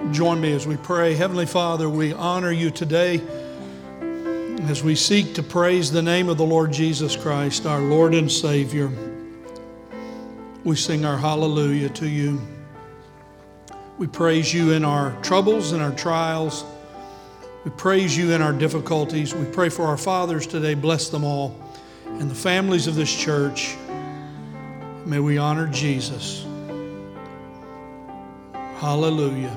Join me as we pray. Heavenly Father, we honor you today as we seek to praise the name of the Lord Jesus Christ, our Lord and Savior. We sing our hallelujah to you. We praise you in our troubles and our trials. We praise you in our difficulties. We pray for our fathers today. Bless them all. And the families of this church. May we honor Jesus. Hallelujah.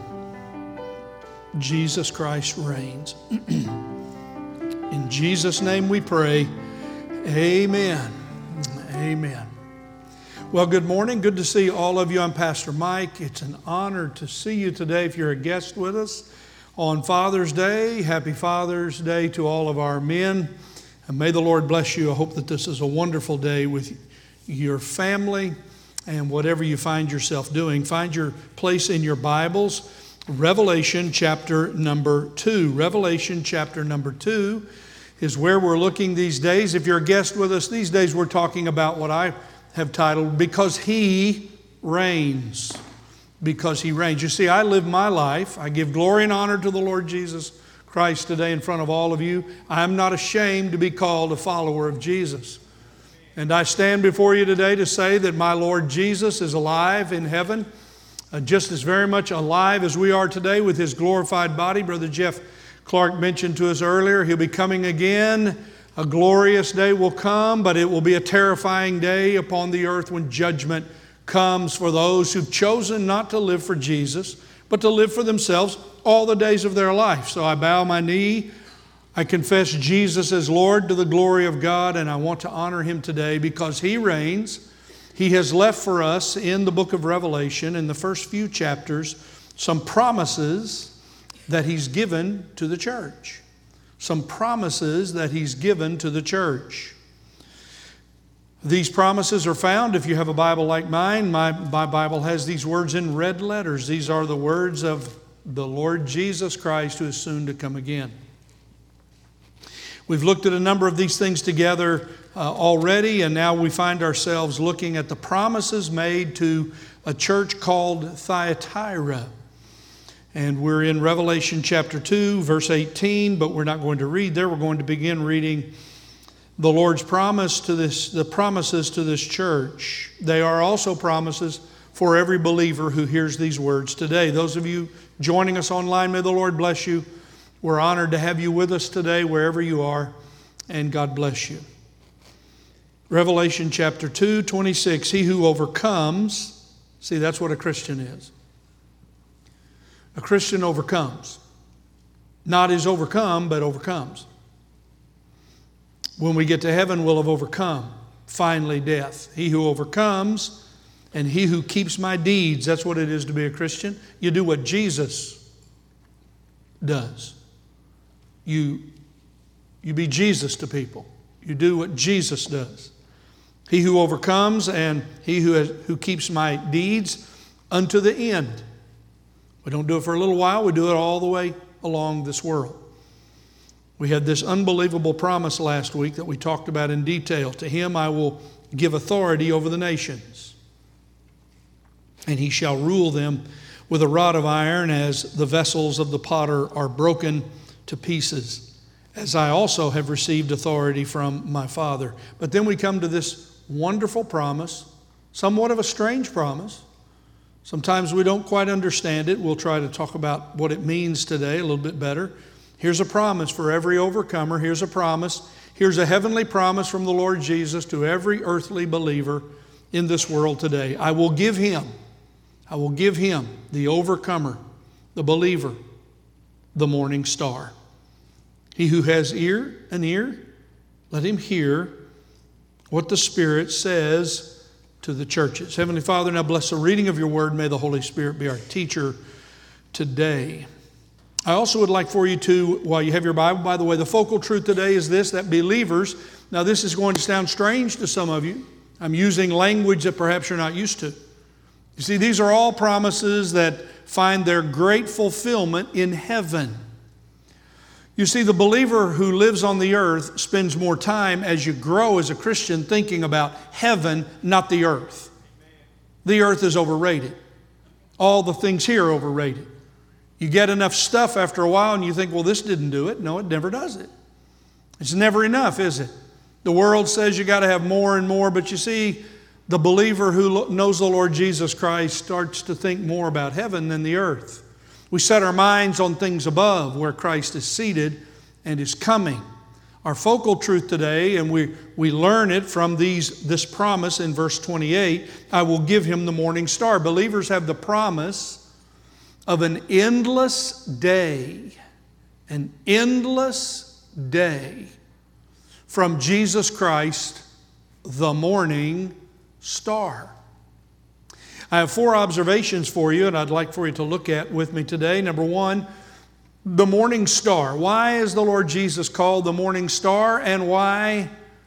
Jesus Christ reigns. In Jesus' name we pray. Amen. Amen. Well, good morning. Good to see all of you. I'm Pastor Mike. It's an honor to see you today if you're a guest with us on Father's Day. Happy Father's Day to all of our men. And may the Lord bless you. I hope that this is a wonderful day with your family and whatever you find yourself doing. Find your place in your Bibles. Revelation chapter number 2. Revelation chapter number 2 is where we're looking these days. If you're a guest with us, these days we're talking about what I have titled, Because He Reigns. Because He reigns. You see, I live my life. I give glory and honor to the Lord Jesus Christ today in front of all of you. I'm not ashamed to be called a follower of Jesus. And I stand before you today to say that my Lord Jesus is alive in heaven. Just as very much alive as we are today with His glorified body. Brother Jeff Clark mentioned to us earlier, He'll be coming again. A glorious day will come, but it will be a terrifying day upon the earth when judgment comes for those who've chosen not to live for Jesus, but to live for themselves all the days of their life. So I bow my knee. I confess Jesus as Lord to the glory of God, and I want to honor Him today because He reigns. He has left for us in the book of Revelation, in the first few chapters, some promises that He's given to the church. Some promises that He's given to the church. These promises are found, if you have a Bible like mine, my Bible has these words in red letters. These are the words of the Lord Jesus Christ who is soon to come again. We've looked at a number of these things together already, and now we find ourselves looking at the promises made to a church called Thyatira. And we're in Revelation chapter 2, verse 18, but we're not going to read there. We're going to begin reading the Lord's promise to the promises to this church. They are also promises for every believer who hears these words today. Those of you joining us online, may the Lord bless you. We're honored to have you with us today, wherever you are, and God bless you. Revelation chapter 2, 26, He who overcomes, see, that's what a Christian is. A Christian overcomes. Not is overcome, but overcomes. When we get to heaven, we'll have overcome, finally, death. He who overcomes and he who keeps my deeds, that's what it is to be a Christian. You do what Jesus does. You be Jesus to people. You do what Jesus does. He who overcomes and he who keeps my deeds unto the end. We don't do it for a little while. We do it all the way along this world. We had this unbelievable promise last week that we talked about in detail. To Him I will give authority over the nations, and He shall rule them with a rod of iron, as the vessels of the potter are broken to pieces, as I also have received authority from my Father. But then we come to this wonderful promise, somewhat of a strange promise. Sometimes we don't quite understand it. We'll try to talk about what it means today a little bit better. Here's a promise for every overcomer. Here's a promise. Here's a heavenly promise from the Lord Jesus to every earthly believer in this world today. I will give him, the overcomer, the believer, the morning star. He who has an ear, let him hear what the Spirit says to the churches. Heavenly Father, now bless the reading of your word. May the Holy Spirit be our teacher today. I also would like for you to, while you have your Bible, by the way, the focal truth today is this, that believers, now this is going to sound strange to some of you. I'm using language that perhaps you're not used to. You see, these are all promises that find their great fulfillment in heaven. You see, the believer who lives on the earth spends more time as you grow as a Christian thinking about heaven, not the earth. The earth is overrated. All the things here are overrated. You get enough stuff after a while and you think, well, this didn't do it. No, it never does it. It's never enough, is it? The world says you got to have more and more, but you see, the believer who knows the Lord Jesus Christ starts to think more about heaven than the earth. We set our minds on things above where Christ is seated and is coming. Our focal truth today, and we learn it from this promise in verse 28, I will give him the morning star. Believers have the promise of an endless day from Jesus Christ, the morning star. I have 4 observations for you, and I'd like for you to look at with me today. Number 1, the morning star. Why is the Lord Jesus called the morning star, and why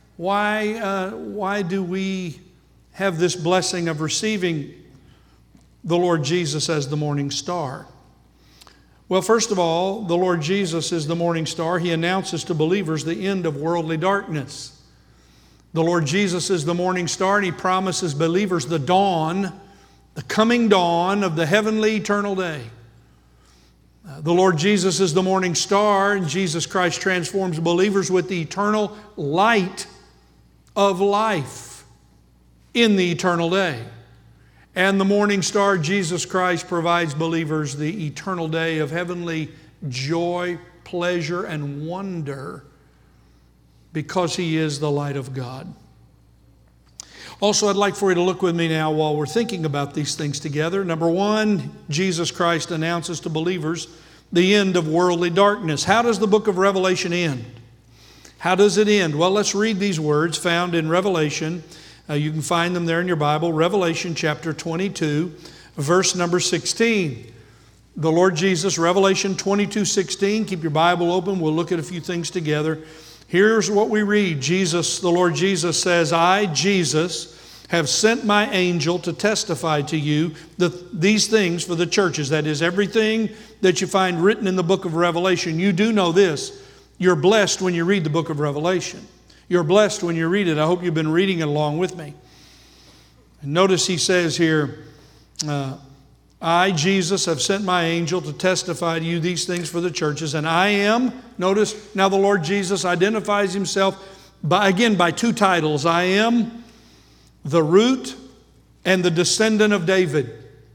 do we have this blessing of receiving the Lord Jesus as the morning star? Well, first of all, the Lord Jesus is the morning star. He announces to believers the end of worldly darkness. The Lord Jesus is the morning star, and He promises believers the dawn, the coming dawn of the heavenly eternal day. The Lord Jesus is the morning star, and Jesus Christ transforms believers with the eternal light of life in the eternal day. And the morning star, Jesus Christ, provides believers the eternal day of heavenly joy, pleasure, and wonder because He is the light of God. Also, I'd like for you to look with me now while we're thinking about these things together. Number 1, Jesus Christ announces to believers the end of worldly darkness. How does the book of Revelation end? How does it end? Well, let's read these words found in Revelation. You can find them there in your Bible. Revelation chapter 22, verse number 16. The Lord Jesus, Revelation 22:16. Keep your Bible open. We'll look at a few things together. Here's what we read. The Lord Jesus says, I, Jesus, have sent my angel to testify to you these things for the churches. That is, everything that you find written in the book of Revelation. You do know this. You're blessed when you read the book of Revelation. You're blessed when you read it. I hope you've been reading it along with me. And notice he says here, I, Jesus, have sent my angel to testify to you these things for the churches. And I am, notice, now the Lord Jesus identifies himself by 2 titles. I am the root and the descendant of David,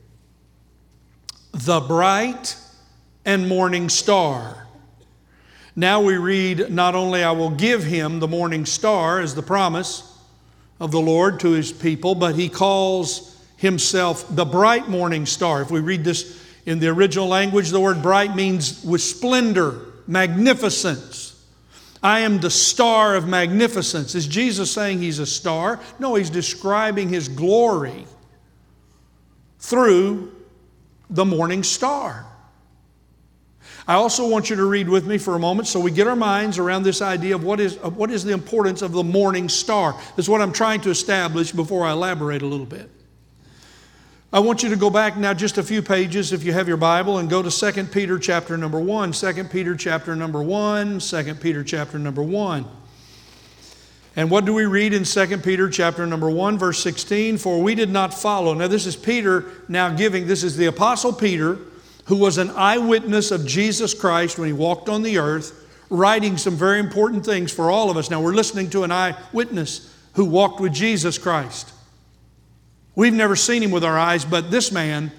the bright and morning star. Now we read, not only I will give him the morning star as the promise of the Lord to his people, but he calls himself the bright morning star. If we read this in the original language, the word bright means with splendor, magnificence. I am the star of magnificence. Is Jesus saying he's a star? No, he's describing his glory through the morning star. I also want you to read with me for a moment so we get our minds around this idea of what is the importance of the morning star. That's what I'm trying to establish before I elaborate a little bit. I want you to go back now just a few pages if you have your Bible and go to 2 Peter chapter number 1. 2 Peter chapter number 1. 2 Peter chapter number 1. And what do we read in 2 Peter chapter number 1 verse 16? For we did not follow. Now this is Peter this is the Apostle Peter, who was an eyewitness of Jesus Christ when he walked on the earth, writing some very important things for all of us. Now we're listening to an eyewitness who walked with Jesus Christ. We've never seen him with our eyes, but this man,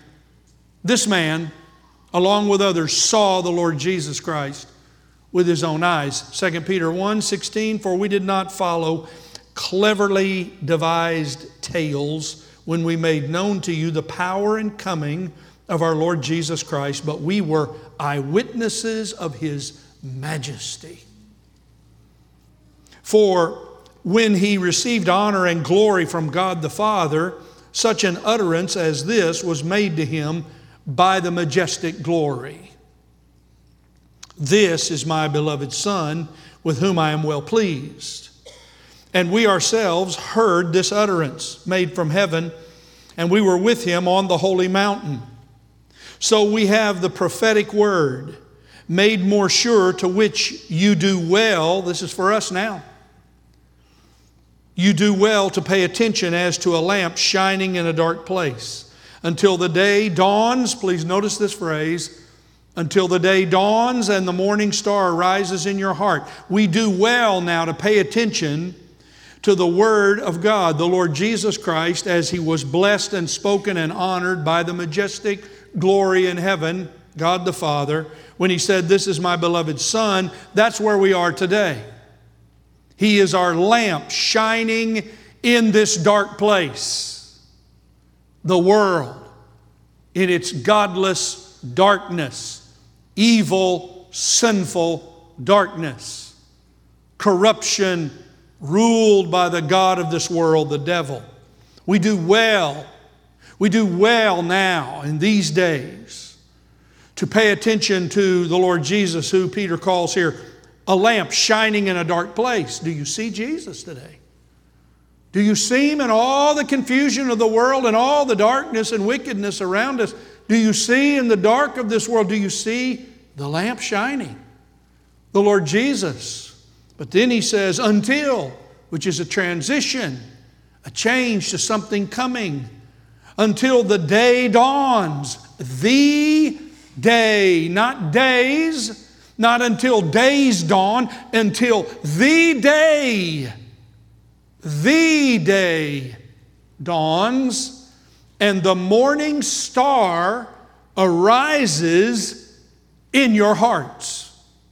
along with others, saw the Lord Jesus Christ with his own eyes. 2 Peter 1:16, for we did not follow cleverly devised tales when we made known to you the power and coming of our Lord Jesus Christ, but we were eyewitnesses of his majesty. For when he received honor and glory from God the Father, such an utterance as this was made to him by the majestic glory. This is my beloved Son, with whom I am well pleased. And we ourselves heard this utterance made from heaven, and we were with him on the holy mountain. So we have the prophetic word made more sure, to which you do well. This is for us now. You do well to pay attention as to a lamp shining in a dark place until the day dawns. Please notice this phrase, until the day dawns and the morning star rises in your heart. We do well now to pay attention to the Word of God, the Lord Jesus Christ, as He was blessed and spoken and honored by the majestic glory in heaven, God the Father, when He said, "This is my beloved Son." That's where we are today. He is our lamp shining in this dark place, the world in its godless darkness, evil, sinful darkness, corruption ruled by the god of this world, the devil. We do well now in these days to pay attention to the Lord Jesus, who Peter calls here a lamp shining in a dark place. Do you see Jesus today? Do you see Him in all the confusion of the world and all the darkness and wickedness around us? Do you see in the dark of this world, do you see the lamp shining? The Lord Jesus. But then He says, until, which is a transition, a change to something coming, until the day dawns. The day, not days, not until days dawn, until the day dawns, and the morning star arises in your hearts.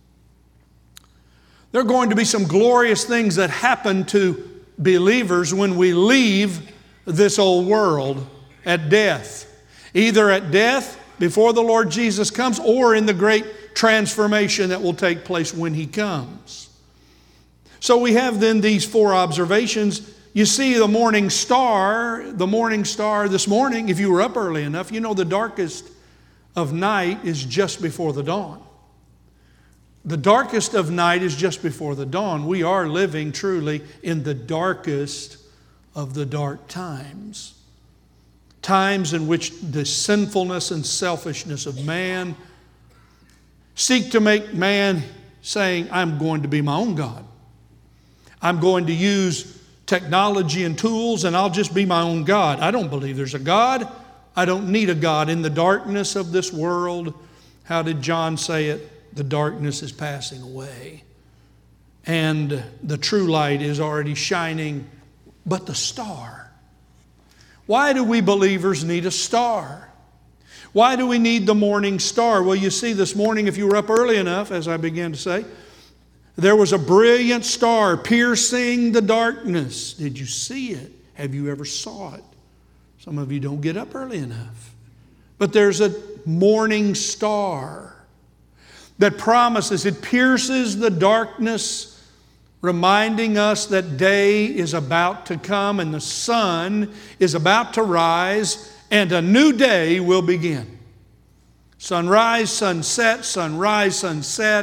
There are going to be some glorious things that happen to believers when we leave this old world at death. Either at death before the Lord Jesus comes, or in the great transformation that will take place when He comes. So we have then these four observations. You see the morning star this morning, if you were up early enough, you know the darkest of night is just before the dawn. The darkest of night is just before the dawn. We are living truly in the darkest of the dark times. Times in which the sinfulness and selfishness of man seek to make man saying, I'm going to be my own God. I'm going to use technology and tools and I'll just be my own God. I don't believe there's a God. I don't need a God. In the darkness of this world, how did John say it? The darkness is passing away. And the true light is already shining. But the star. Why do we believers need a star? Why do we need the morning star? Well, you see, this morning, if you were up early enough, as I began to say, there was a brilliant star piercing the darkness. Did you see it? Have you ever saw it? Some of you don't get up early enough. But there's a morning star that promises, it pierces the darkness, reminding us that day is about to come and the sun is about to rise and a new day will begin. Sunrise, sunset, sunrise, sunset.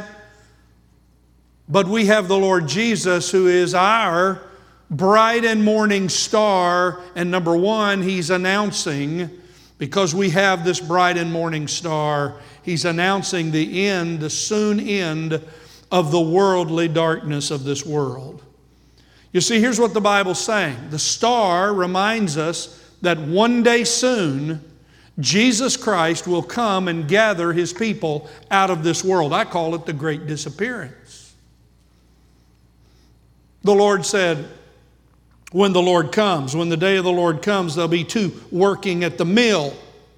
But we have the Lord Jesus, who is our bright and morning star. And number one, He's announcing, because we have this bright and morning star, He's announcing the end, the soon end of the worldly darkness of this world. You see, here's what the Bible's saying. The star reminds us that one day soon, Jesus Christ will come and gather His people out of this world. I call it the great disappearance. The Lord said, when the Lord comes, when the day of the Lord comes, there'll be two working at the mill.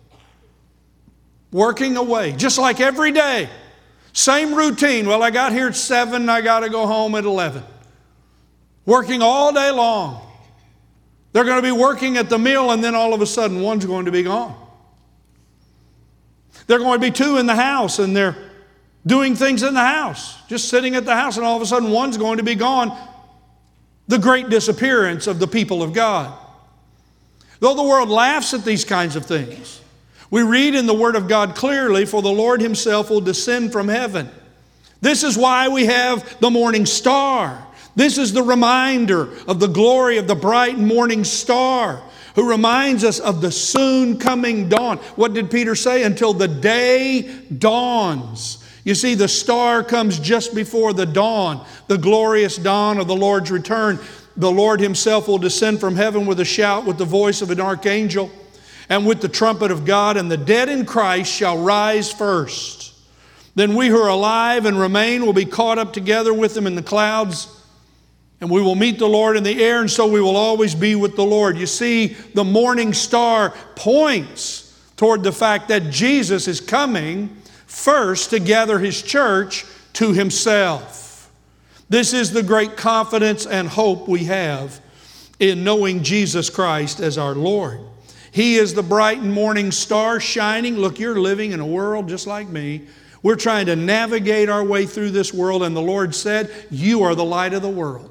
Working away, just like every day. Same routine. Well, I got here at 7, I got to go home at 11. Working all day long. They're going to be working at the mill, and then all of a sudden one's going to be gone. They're going to be two in the house, and they're doing things in the house, just sitting at the house, and all of a sudden one's going to be gone. The great disappearance of the people of God. Though the world laughs at these kinds of things, we read in the Word of God clearly, for the Lord Himself will descend from heaven. This is why we have the morning star. This is the reminder of the glory of the bright morning star, who reminds us of the soon coming dawn. What did Peter say? Until the day dawns. You see, the star comes just before the dawn, the glorious dawn of the Lord's return. The Lord Himself will descend from heaven with a shout, with the voice of an archangel, and with the trumpet of God, and the dead in Christ shall rise first. Then we who are alive and remain will be caught up together with them in the clouds, and we will meet the Lord in the air, and so we will always be with the Lord. You see, the morning star points toward the fact that Jesus is coming first to gather His church to Himself. This is the great confidence and hope we have in knowing Jesus Christ as our Lord. He is the bright and morning star shining. Look, you're living in a world just like me. We're trying to navigate our way through this world, and the Lord said, you are the light of the world.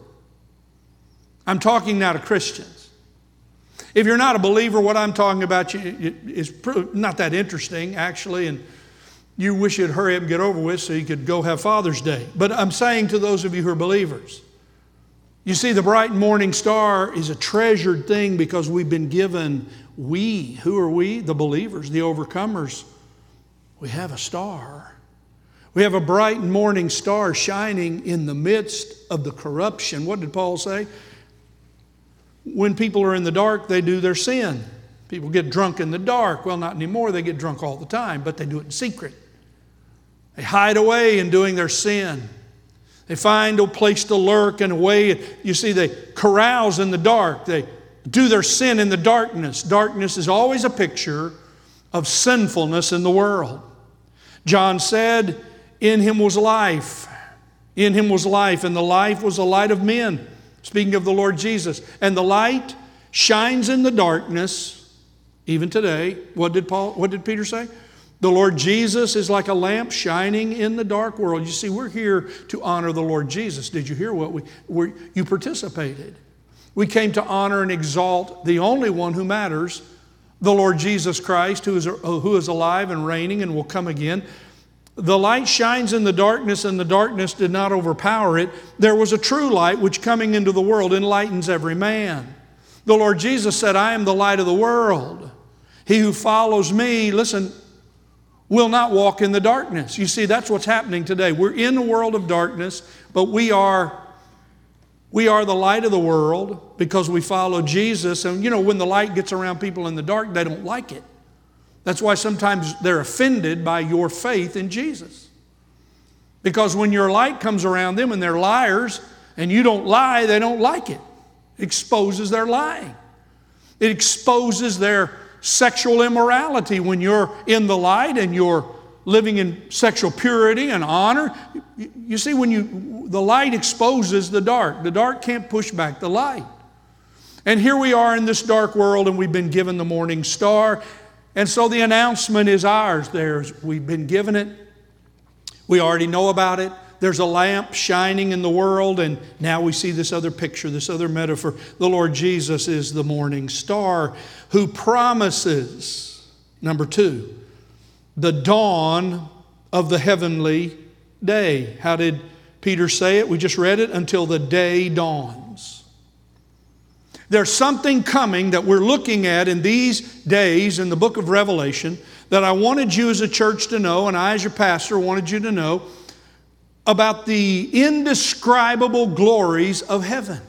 I'm talking now to Christians. If you're not a believer, what I'm talking about is not that interesting, actually, and you wish you'd hurry up and get over with so you could go have Father's Day. But I'm saying to those of you who are believers, you see, the bright morning star is a treasured thing because we've been given, who are we? The believers, the overcomers. We have a star. We have a bright morning star shining in the midst of the corruption. What did Paul say? When people are in the dark, they do their sin. People get drunk in the dark. Well, not anymore. They get drunk all the time, but they do it in secret. They hide away in doing their sin. They find a place to lurk and a way. You see, they carouse in the dark. They do their sin in the darkness. Darkness is always a picture of sinfulness in the world. John said, in Him was life. In Him was life, and the life was the light of men. Speaking of the Lord Jesus. And the light shines in the darkness, even today. What did Peter say? The Lord Jesus is like a lamp shining in the dark world. You see, we're here to honor the Lord Jesus. Did you hear what you participated? We came to honor and exalt the only one who matters, the Lord Jesus Christ, who is alive and reigning and will come again. The light shines in the darkness, and the darkness did not overpower it. There was a true light which coming into the world enlightens every man. The Lord Jesus said, I am the light of the world. He who follows me, listen, will not walk in the darkness. You see, that's what's happening today. We're in a world of darkness, but we are the light of the world because we follow Jesus. And you know, when the light gets around people in the dark, they don't like it. That's why sometimes they're offended by your faith in Jesus. Because when your light comes around them and they're liars and you don't lie, they don't like it. It exposes their lying. It exposes their sexual immorality when you're in the light and you're living in sexual purity and honor. You see, when the light exposes the dark can't push back the light. And here we are in this dark world, and we've been given the morning star. And so the announcement is ours. We've been given it. We already know about it. There's a lamp shining in the world, and now we see this other picture, this other metaphor. The Lord Jesus is the morning star who promises, number 2, the dawn of the heavenly day. How did Peter say it? We just read it, until the day dawns. There's something coming that we're looking at in these days in the book of Revelation that I wanted you as a church to know, and I as your pastor wanted you to know, about the indescribable glories of heaven.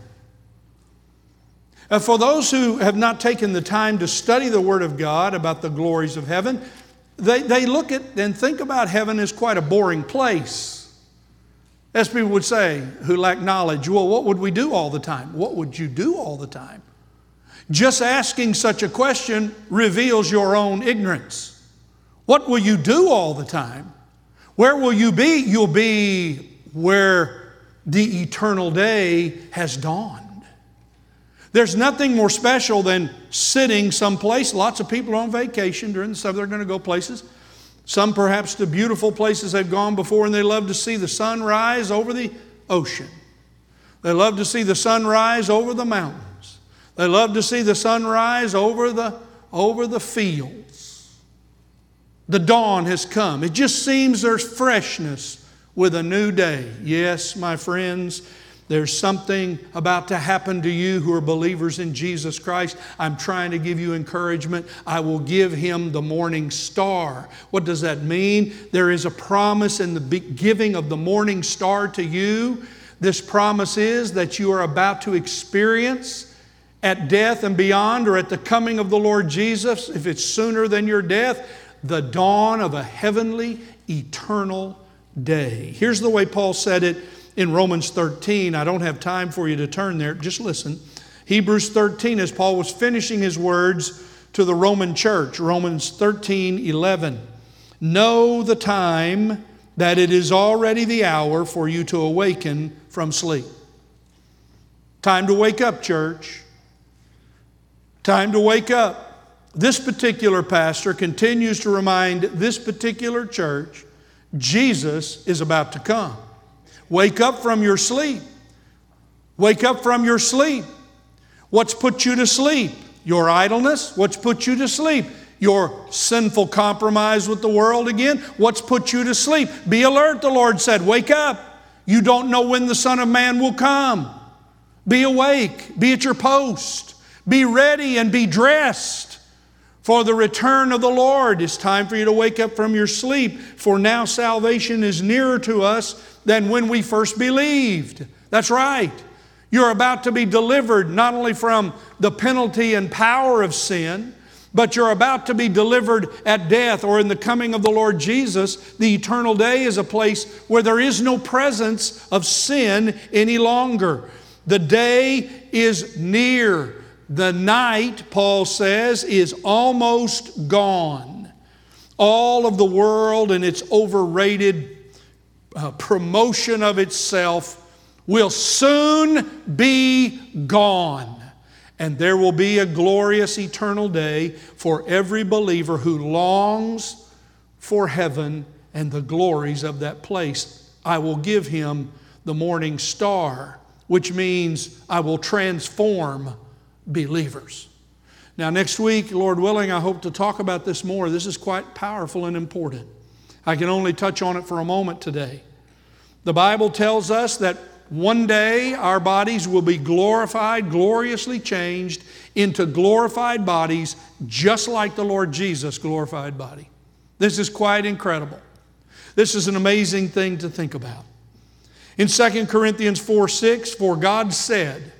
For those who have not taken the time to study the Word of God about the glories of heaven, they look at and think about heaven as quite a boring place. As people would say who lack knowledge, well, what would we do all the time? What would you do all the time? Just asking such a question reveals your own ignorance. What will you do all the time? Where will you be? You'll be where the eternal day has dawned. There's nothing more special than sitting someplace. Lots of people are on vacation during the summer. They're going to go places. Some perhaps to beautiful places they've gone before, and they love to see the sun rise over the ocean. They love to see the sun rise over the mountains. They love to see the sun rise over the fields. The dawn has come. It just seems there's freshness with a new day. Yes, my friends, there's something about to happen to you who are believers in Jesus Christ. I'm trying to give you encouragement. I will give Him the morning star. What does that mean? There is a promise in the giving of the morning star to you. This promise is that you are about to experience at death and beyond, or at the coming of the Lord Jesus, if it's sooner than your death, the dawn of a heavenly, eternal day. Here's the way Paul said it in Romans 13. I don't have time for you to turn there. Just listen. Hebrews 13, as Paul was finishing his words to the Roman church. Romans 13:11. Know the time that it is already the hour for you to awaken from sleep. Time to wake up, church. Time to wake up. This particular pastor continues to remind this particular church, Jesus is about to come. Wake up from your sleep. Wake up from your sleep. What's put you to sleep? Your idleness. What's put you to sleep? Your sinful compromise with the world again. What's put you to sleep? Be alert, the Lord said. Wake up. You don't know when the Son of Man will come. Be awake. Be at your post. Be ready and be dressed for the return of the Lord. It's time for you to wake up from your sleep, for now salvation is nearer to us than when we first believed. That's right. You're about to be delivered not only from the penalty and power of sin, but you're about to be delivered at death or in the coming of the Lord Jesus. The eternal day is a place where there is no presence of sin any longer. The day is near. The night, Paul says, is almost gone. All of the world and its overrated promotion of itself will soon be gone. And there will be a glorious eternal day for every believer who longs for heaven and the glories of that place. I will give him the morning star, which means I will transform believers. Now, next week, Lord willing, I hope to talk about this more. This is quite powerful and important. I can only touch on it for a moment today. The Bible tells us that one day our bodies will be glorified, gloriously changed into glorified bodies, just like the Lord Jesus' glorified body. This is quite incredible. This is an amazing thing to think about. In 2 Corinthians 4:6, for God said,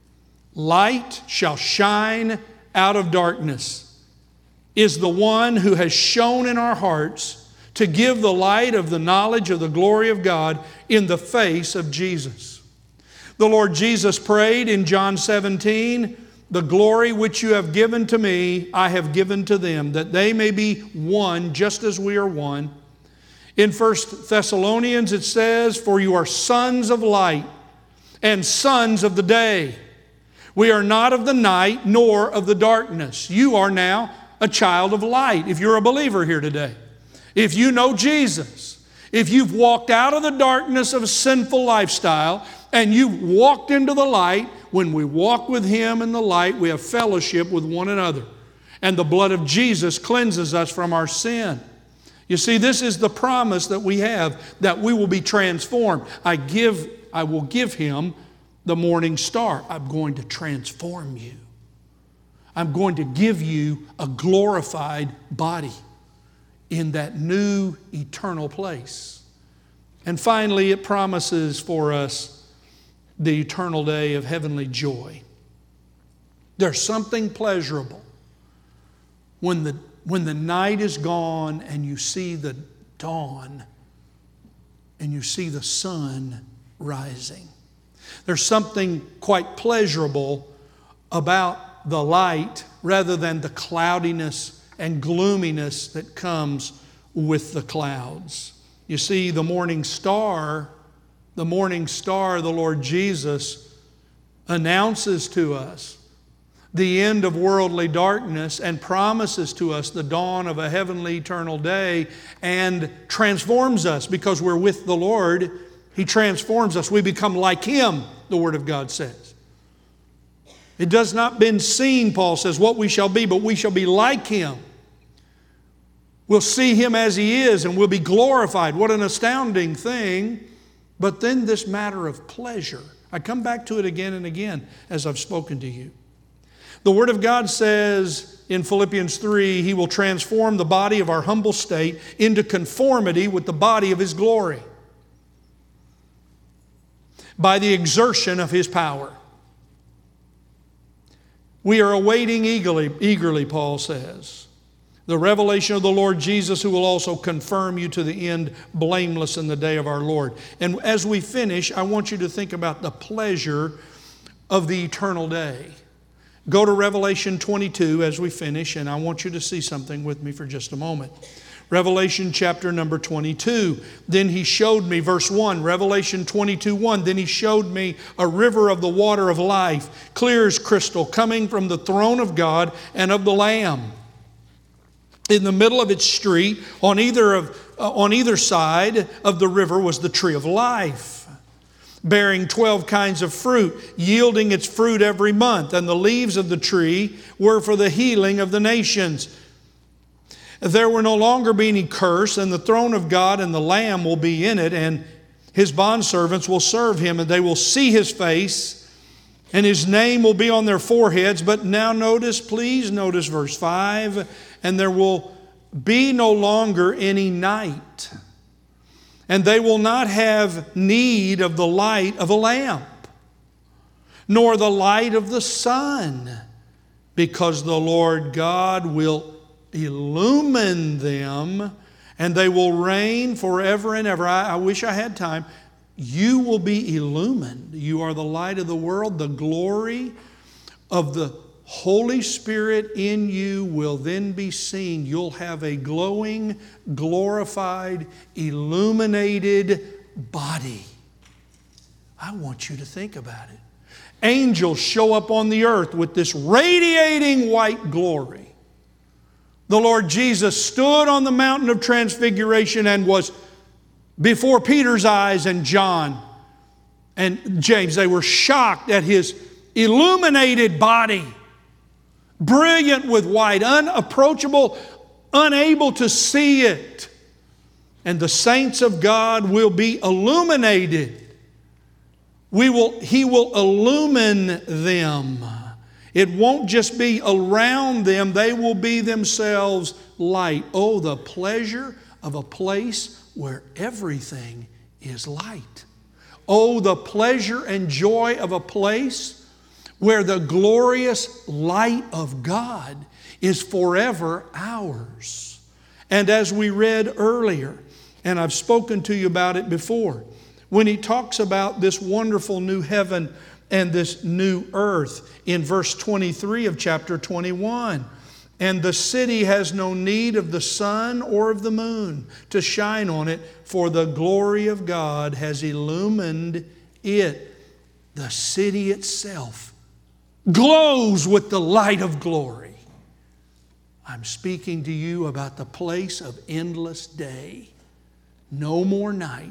light shall shine out of darkness, is the one who has shone in our hearts to give the light of the knowledge of the glory of God in the face of Jesus. The Lord Jesus prayed in John 17, the glory which you have given to me, I have given to them, that they may be one just as we are one. In 1 Thessalonians it says, for you are sons of light and sons of the day. We are not of the night nor of the darkness. You are now a child of light if you're a believer here today. If you know Jesus, if you've walked out of the darkness of a sinful lifestyle and you've walked into the light, when we walk with Him in the light, we have fellowship with one another. And the blood of Jesus cleanses us from our sin. You see, this is the promise that we have, that we will be transformed. I will give him the morning star. I'm going to transform you. I'm going to give you a glorified body in that new eternal place. And finally, it promises for us the eternal day of heavenly joy. There's something pleasurable when the night is gone and you see the dawn and you see the sun rising. There's something quite pleasurable about the light rather than the cloudiness and gloominess that comes with the clouds. You see, the morning star, the Lord Jesus announces to us the end of worldly darkness and promises to us the dawn of a heavenly eternal day and transforms us because we're with the Lord. He transforms us. We become like Him, the Word of God says. It does not been seen, Paul says, what we shall be, but we shall be like Him. We'll see Him as He is and we'll be glorified. What an astounding thing. But then this matter of pleasure. I come back to it again and again as I've spoken to you. The Word of God says in Philippians 3, He will transform the body of our humble state into conformity with the body of His glory by the exertion of His power. We are awaiting eagerly, Paul says, The revelation of the Lord Jesus, who will also confirm you to the end blameless in the day of our Lord. And as we finish, I want you to think about the pleasure of the eternal day. Go to Revelation 22 as we finish, and I want you to see something with me for just a moment. Revelation chapter number 22. Then he showed me, verse 1, Revelation 22:1. Then he showed me a river of the water of life, clear as crystal, coming from the throne of God and of the Lamb. In the middle of its street, on either side of the river, was the tree of life, bearing 12 kinds of fruit, yielding its fruit every month. And the leaves of the tree were for the healing of the nations. There will no longer be any curse, and the throne of God and the Lamb will be in it, and His bondservants will serve Him, and they will see His face, and His name will be on their foreheads. But now please notice verse 5, and there will be no longer any night, and they will not have need of the light of a lamp, nor the light of the sun, because the Lord God will illumine them, and they will reign forever and ever. I wish I had time. You will be illumined. You are the light of the world. The glory of the Holy Spirit in you will then be seen. You'll have a glowing, glorified, illuminated body. I want you to think about it. Angels show up on the earth with this radiating white glory. The Lord Jesus stood on the mountain of transfiguration and was before Peter's eyes and John and James. They were shocked at His illuminated body, brilliant with white, unapproachable, unable to see it. And the saints of God will be illuminated. He will illumine them. It won't just be around them, they will be themselves light. Oh, the pleasure of a place where everything is light. Oh, the pleasure and joy of a place where the glorious light of God is forever ours. And as we read earlier, and I've spoken to you about it before, when he talks about this wonderful new heaven and this new earth in verse 23 of chapter 21. And the city has no need of the sun or of the moon to shine on it, for the glory of God has illumined it. The city itself glows with the light of glory. I'm speaking to you about the place of endless day. No more night.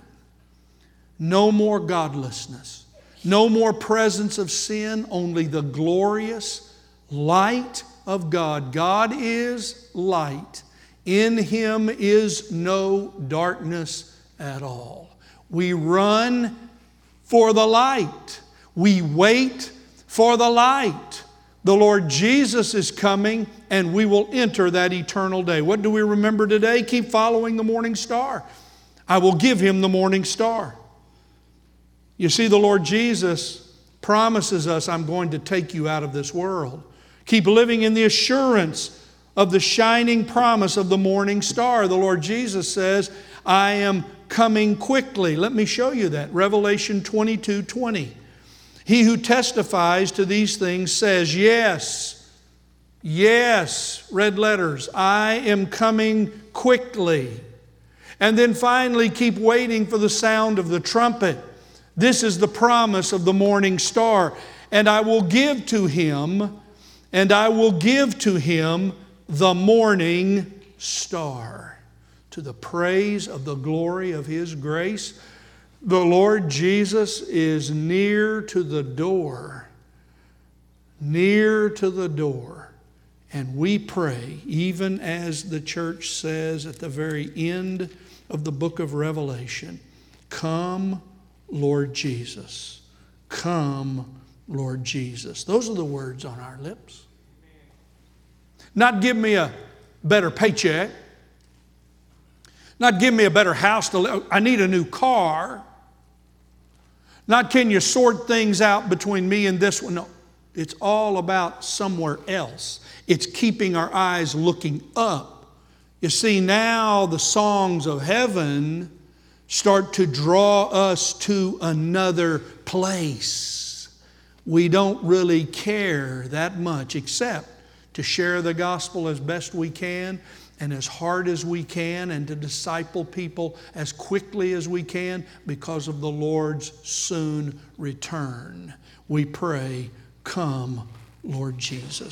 No more godlessness. No more presence of sin, only the glorious light of God. God is light. In Him is no darkness at all. We run for the light. We wait for the light. The Lord Jesus is coming, and we will enter that eternal day. What do we remember today? Keep following the morning star. I will give him the morning star. You see, the Lord Jesus promises us, I'm going to take you out of this world. Keep living in the assurance of the shining promise of the morning star. The Lord Jesus says, I am coming quickly. Let me show you that. Revelation 22:20. He who testifies to these things says, yes, red letters, I am coming quickly. And then finally, keep waiting for the sound of the trumpet. This is the promise of the morning star. And I will give to him the morning star, to the praise of the glory of His grace. The Lord Jesus is near to the door. Near to the door. And we pray, even as the church says at the very end of the book of Revelation, come, Lord Jesus. Come, Lord Jesus. Those are the words on our lips. Not give me a better paycheck. Not give me a better house to live. I need a new car. Not can you sort things out between me and this one. No, it's all about somewhere else. It's keeping our eyes looking up You see, now the songs of heaven start to draw us to another place. We don't really care that much except to share the gospel as best we can and as hard as we can, and to disciple people as quickly as we can because of the Lord's soon return. We pray, come, Lord Jesus.